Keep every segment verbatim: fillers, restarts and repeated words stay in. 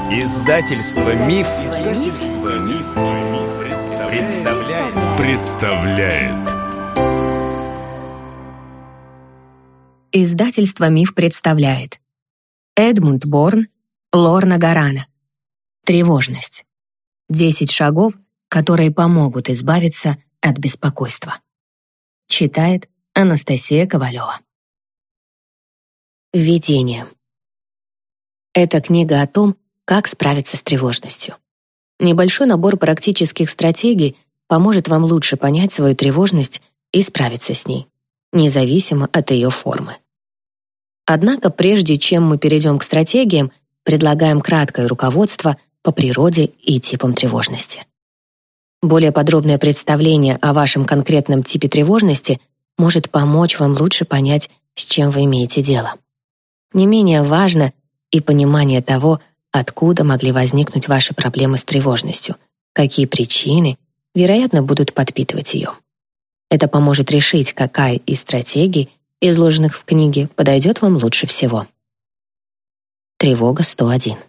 Издательство Миф, Издательство Миф, представляет. представляет. Издательство Миф представляет. Эдмунд Борн, Лорна Гарана. Тревожность. Десять шагов, которые помогут избавиться от беспокойства. Читает Анастасия Ковалева. Введение. Эта книга о том, как справиться с тревожностью. Небольшой набор практических стратегий поможет вам лучше понять свою тревожность и справиться с ней, независимо от ее формы. Однако, прежде чем мы перейдем к стратегиям, предлагаем краткое руководство по природе и типам тревожности. Более подробное представление о вашем конкретном типе тревожности может помочь вам лучше понять, с чем вы имеете дело. Не менее важно и понимание того, откуда могли возникнуть ваши проблемы с тревожностью, какие причины, вероятно, будут подпитывать ее. Это поможет решить, какая из стратегий, изложенных в книге, подойдет вам лучше всего. Тревога сто один.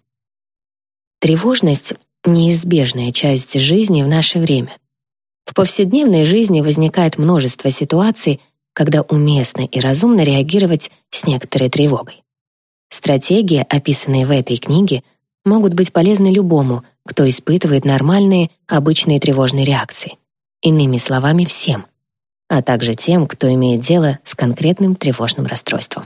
Тревожность — неизбежная часть жизни в наше время. В повседневной жизни возникает множество ситуаций, когда уместно и разумно реагировать с некоторой тревогой. Стратегии, описанные в этой книге, могут быть полезны любому, кто испытывает нормальные, обычные тревожные реакции. Иными словами, всем, а также тем, кто имеет дело с конкретным тревожным расстройством.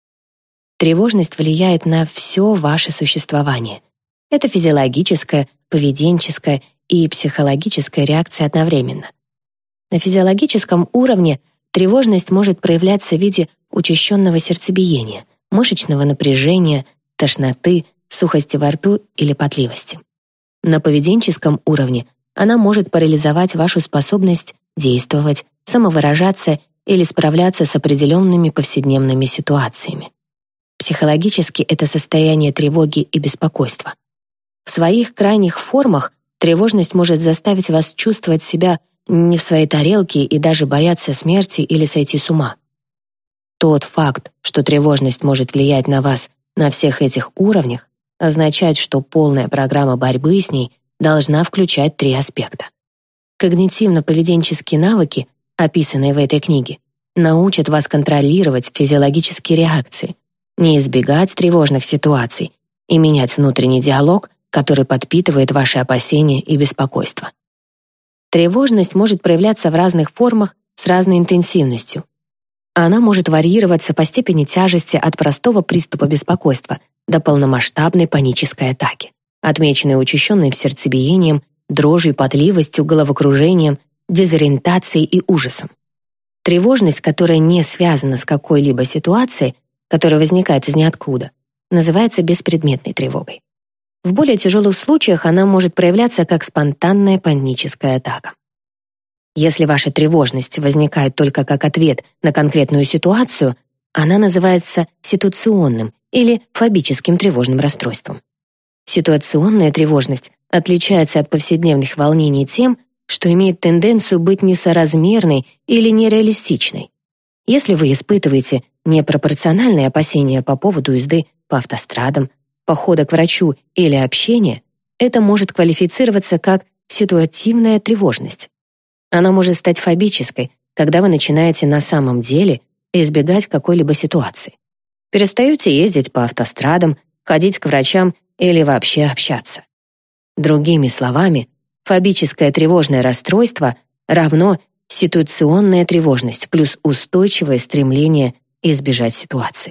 Тревожность влияет на все ваше существование. Это физиологическая, поведенческая и психологическая реакция одновременно. На физиологическом уровне тревожность может проявляться в виде учащенного сердцебиения, мышечного напряжения, тошноты, сухости во рту или потливости. На поведенческом уровне она может парализовать вашу способность действовать, самовыражаться или справляться с определенными повседневными ситуациями. Психологически это состояние тревоги и беспокойства. В своих крайних формах тревожность может заставить вас чувствовать себя не в своей тарелке и даже бояться смерти или сойти с ума. Тот факт, что тревожность может влиять на вас на всех этих уровнях, означает, что полная программа борьбы с ней должна включать три аспекта. Когнитивно-поведенческие навыки, описанные в этой книге, научат вас контролировать физиологические реакции, не избегать тревожных ситуаций и менять внутренний диалог, который подпитывает ваши опасения и беспокойство. Тревожность может проявляться в разных формах с разной интенсивностью. Она может варьироваться по степени тяжести от простого приступа беспокойства до полномасштабной панической атаки, отмеченной учащенным сердцебиением, дрожью, потливостью, головокружением, дезориентацией и ужасом. Тревожность, которая не связана с какой-либо ситуацией, которая возникает из ниоткуда, называется беспредметной тревогой. В более тяжелых случаях она может проявляться как спонтанная паническая атака. Если ваша тревожность возникает только как ответ на конкретную ситуацию, она называется ситуационным или фобическим тревожным расстройством. Ситуационная тревожность отличается от повседневных волнений тем, что имеет тенденцию быть несоразмерной или нереалистичной. Если вы испытываете непропорциональные опасения по поводу езды по автострадам, похода к врачу или общения, это может квалифицироваться как ситуативная тревожность. Она может стать фобической, когда вы начинаете на самом деле избегать какой-либо ситуации. Перестаете ездить по автострадам, ходить к врачам или вообще общаться. Другими словами, фобическое тревожное расстройство равно ситуационная тревожность плюс устойчивое стремление избежать ситуации.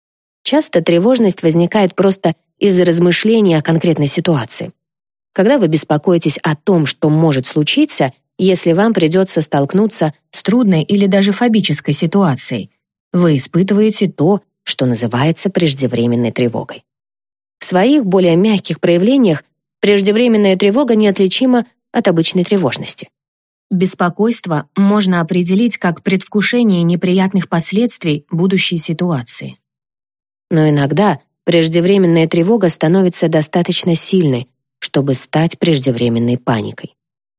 Часто тревожность возникает просто из-за размышлений о конкретной ситуации. Когда вы беспокоитесь о том, что может случиться, если вам придется столкнуться с трудной или даже фобической ситуацией, вы испытываете то, что называется преждевременной тревогой. В своих более мягких проявлениях преждевременная тревога неотличима от обычной тревожности. Беспокойство можно определить как предвкушение неприятных последствий будущей ситуации. Но иногда преждевременная тревога становится достаточно сильной, чтобы стать преждевременной паникой.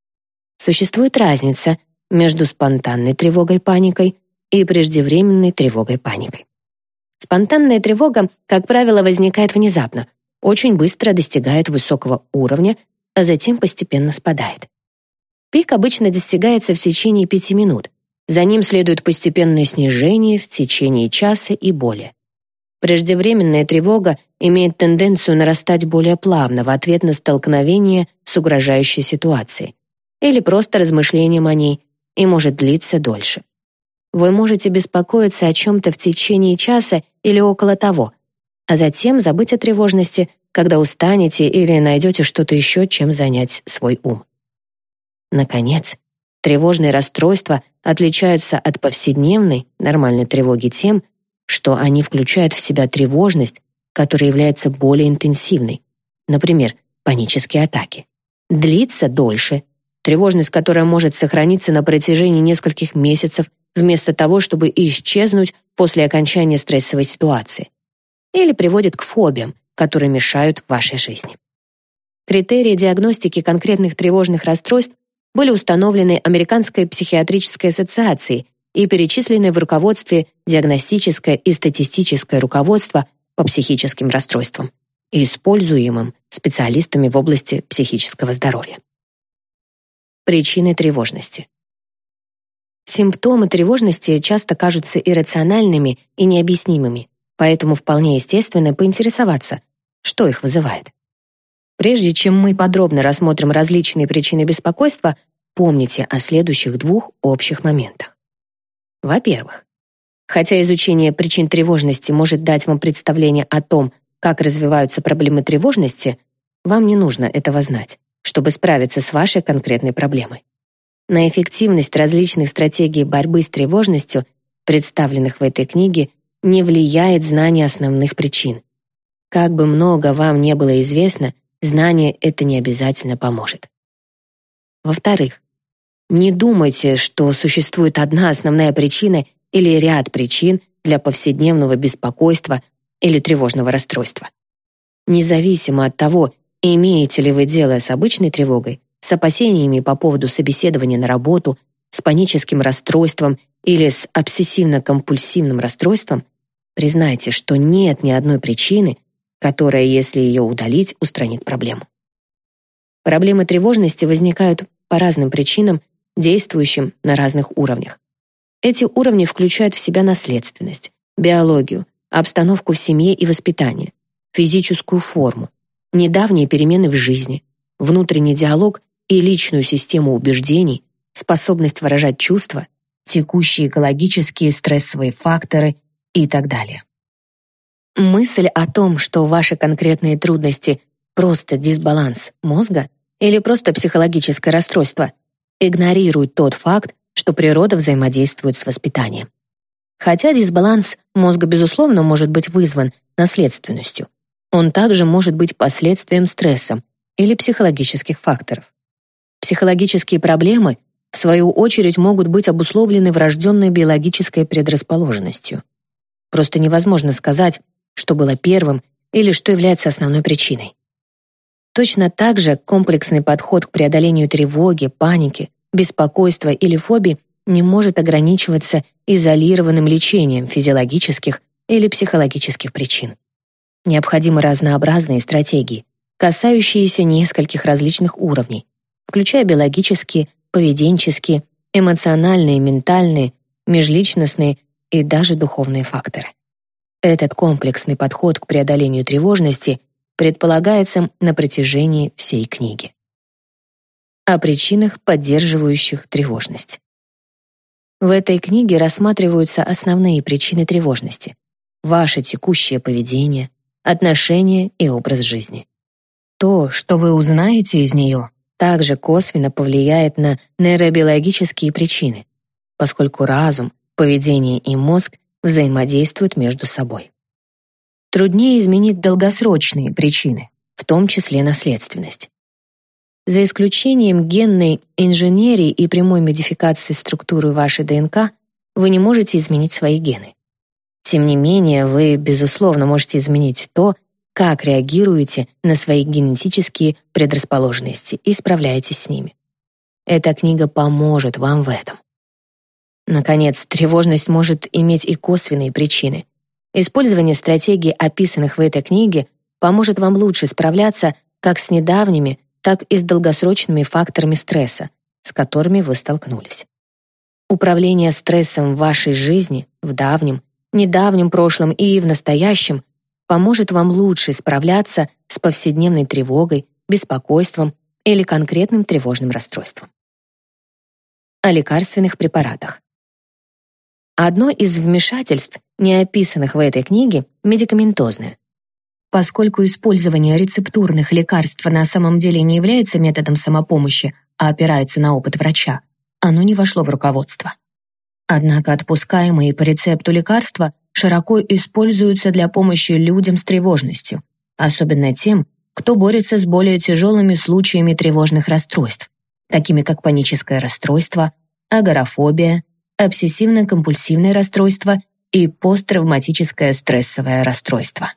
Существует разница между спонтанной тревогой-паникой и преждевременной тревогой-паникой. Спонтанная тревога, как правило, возникает внезапно, очень быстро достигает высокого уровня, а затем постепенно спадает. Пик обычно достигается в течение пяти минут. За ним следует постепенное снижение в течение часа и более. Преждевременная тревога имеет тенденцию нарастать более плавно в ответ на столкновение с угрожающей ситуацией или просто размышлением о ней и может длиться дольше. Вы можете беспокоиться о чем-то в течение часа или около того, а затем забыть о тревожности, когда устанете или найдете что-то еще, чем занять свой ум. Наконец, тревожные расстройства отличаются от повседневной, нормальной тревоги тем, что они включают в себя тревожность, которая является более интенсивной, например, панические атаки. Длится дольше, тревожность, которая может сохраниться на протяжении нескольких месяцев, вместо того, чтобы исчезнуть после окончания стрессовой ситуации, или приводит к фобиям, которые мешают вашей жизни. Критерии диагностики конкретных тревожных расстройств были установлены Американской психиатрической ассоциацией и перечислены в руководстве «Диагностическое и статистическое руководство по психическим расстройствам» и используемым специалистами в области психического здоровья. Причины тревожности. Симптомы тревожности часто кажутся иррациональными и необъяснимыми, поэтому вполне естественно поинтересоваться, что их вызывает. Прежде чем мы подробно рассмотрим различные причины беспокойства, помните о следующих двух общих моментах. Во-первых, хотя изучение причин тревожности может дать вам представление о том, как развиваются проблемы тревожности, вам не нужно этого знать, чтобы справиться с вашей конкретной проблемой. На эффективность различных стратегий борьбы с тревожностью, представленных в этой книге, не влияет знание основных причин. Как бы много вам не было известно, знание это не обязательно поможет. Во-вторых, не думайте, что существует одна основная причина или ряд причин для повседневного беспокойства или тревожного расстройства. Независимо от того, имеете ли вы дело с обычной тревогой, с опасениями по поводу собеседования на работу, с паническим расстройством или с обсессивно-компульсивным расстройством, признайте, что нет ни одной причины, которая, если ее удалить, устранит проблему. Проблемы тревожности возникают по разным причинам, действующим на разных уровнях. Эти уровни включают в себя наследственность, биологию, обстановку в семье и воспитание, физическую форму, недавние перемены в жизни, внутренний диалог и личную систему убеждений, способность выражать чувства, текущие экологические стрессовые факторы и так далее. Мысль о том, что ваши конкретные трудности — просто дисбаланс мозга или просто психологическое расстройство, игнорирует тот факт, что природа взаимодействует с воспитанием. Хотя дисбаланс мозга, безусловно, может быть вызван наследственностью, он также может быть последствием стресса или психологических факторов. Психологические проблемы, в свою очередь, могут быть обусловлены врожденной биологической предрасположенностью. Просто невозможно сказать, что было первым или что является основной причиной. Точно так же комплексный подход к преодолению тревоги, паники, беспокойства или фобий не может ограничиваться изолированным лечением физиологических или психологических причин. Необходимы разнообразные стратегии, касающиеся нескольких различных уровней, включая биологические, поведенческие, эмоциональные, ментальные, межличностные и даже духовные факторы. Этот комплексный подход к преодолению тревожности предполагается на протяжении всей книги. О причинах, поддерживающих тревожность. В этой книге рассматриваются основные причины тревожности: ваше текущее поведение, отношения и образ жизни. То, что вы узнаете из нее, также косвенно повлияет на нейробиологические причины, поскольку разум, поведение и мозг взаимодействуют между собой. Труднее изменить долгосрочные причины, в том числе наследственность. За исключением генной инженерии и прямой модификации структуры вашей ДНК, вы не можете изменить свои гены. Тем не менее, вы, безусловно, можете изменить то, как реагируете на свои генетические предрасположенности и справляетесь с ними. Эта книга поможет вам в этом. Наконец, тревожность может иметь и косвенные причины. Использование стратегий, описанных в этой книге, поможет вам лучше справляться как с недавними, так и с долгосрочными факторами стресса, с которыми вы столкнулись. Управление стрессом в вашей жизни, в давнем, недавнем прошлом и в настоящем поможет вам лучше справляться с повседневной тревогой, беспокойством или конкретным тревожным расстройством. О лекарственных препаратах. Одно из вмешательств, не описанных в этой книге, медикаментозное. Поскольку использование рецептурных лекарств на самом деле не является методом самопомощи, а опирается на опыт врача, оно не вошло в руководство. Однако отпускаемые по рецепту лекарства широко используются для помощи людям с тревожностью, особенно тем, кто борется с более тяжелыми случаями тревожных расстройств, такими как паническое расстройство, агорафобия, обсессивно-компульсивное расстройство и посттравматическое стрессовое расстройство.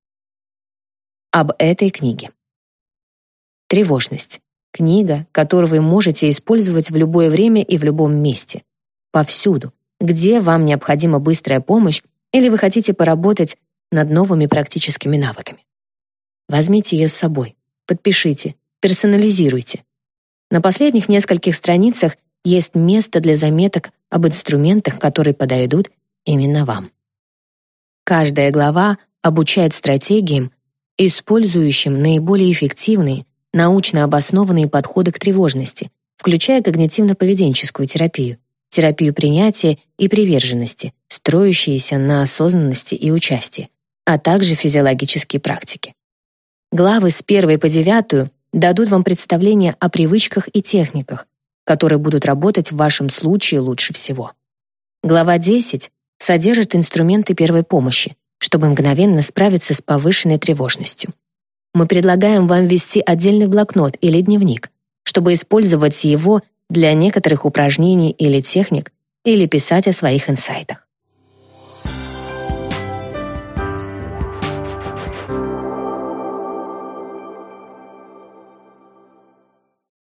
Об этой книге. Тревожность. Книга, которую вы можете использовать в любое время и в любом месте. Повсюду, где вам необходима быстрая помощь или вы хотите поработать над новыми практическими навыками. Возьмите ее с собой, подпишите, персонализируйте. На последних нескольких страницах есть место для заметок об инструментах, которые подойдут именно вам. Каждая глава обучает стратегиям, использующим наиболее эффективные, научно обоснованные подходы к тревожности, включая когнитивно-поведенческую терапию, терапию принятия и приверженности, строящиеся на осознанности и участии, а также физиологические практики. Главы с первой по девятую дадут вам представление о привычках и техниках, которые будут работать в вашем случае лучше всего. Глава десять содержит инструменты первой помощи, чтобы мгновенно справиться с повышенной тревожностью. Мы предлагаем вам вести отдельный блокнот или дневник, чтобы использовать его для некоторых упражнений или техник, или писать о своих инсайтах.